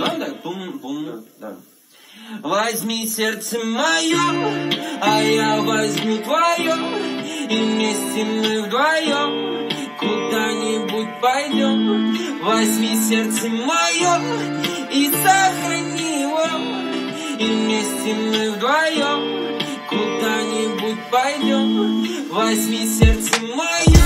Да. Возьми сердце мое, а я возьму твое, и вместе мы вдвоем куда-нибудь пойдем. Возьми сердце мое и сохрани его, и вместе мы вдвоем куда-нибудь пойдем. Возьми сердце мое.